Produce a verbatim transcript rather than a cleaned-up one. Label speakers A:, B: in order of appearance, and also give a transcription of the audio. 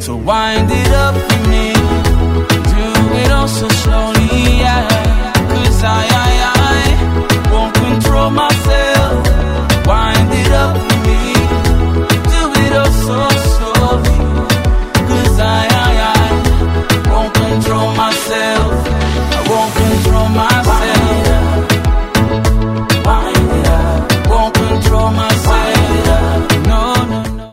A: So wind it up for me, do it all so slowly.